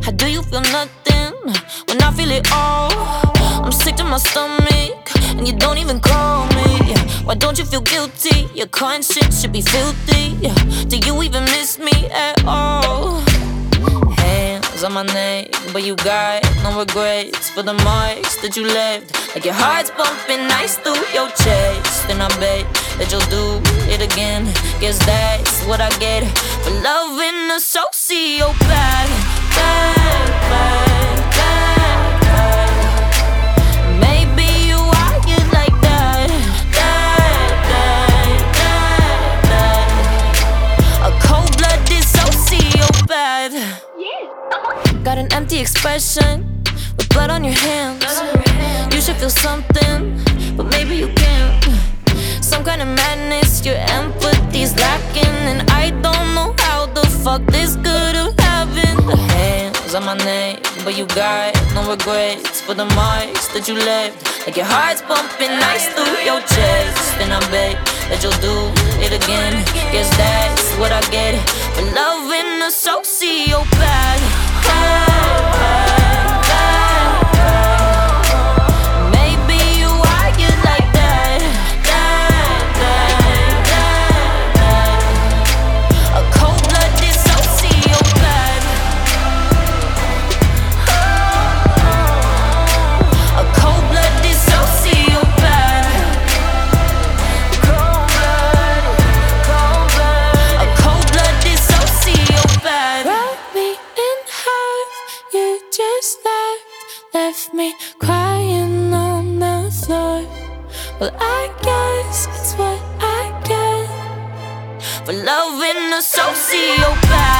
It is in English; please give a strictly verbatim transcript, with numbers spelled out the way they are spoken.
How do you feel nothing when I feel it all? I'm sick to my stomach and you don't even call me. Why don't you feel guilty? Your conscience should be filthy. Do you even miss me at all? Hands on my neck, but you got no regrets for the marks that you left. Like your heart's bumping nice through your chest. And I bet that you'll do it again. Guess that's what I get for loving a sociopath. Bad, bad, bad, bad. Maybe you are you like that. Bad, bad, bad, bad. A cold-blooded sociopath. Got an empty expression with blood on your hands. You should feel something, but maybe you can't. Some kind of madness, your empathy's lacking, and I don't know how the fuck this could have happened. Hands on my neck, but you got no regrets for the marks that you left. Like your heart's bumping nice through your chest, and I bet that you'll do it again. Guess that's what I get for loving a sociopath. Bad, bad, bad, bad. Maybe you are you like that. Bad, bad, bad, bad. A cold-blooded sociopath. A cold-blooded sociopath. Cold-blooded, cold-blooded. A cold-blooded sociopath. Wrap me in half, you just left, left me crying on the floor. Well, I guess it's what I get for loving a sociopath.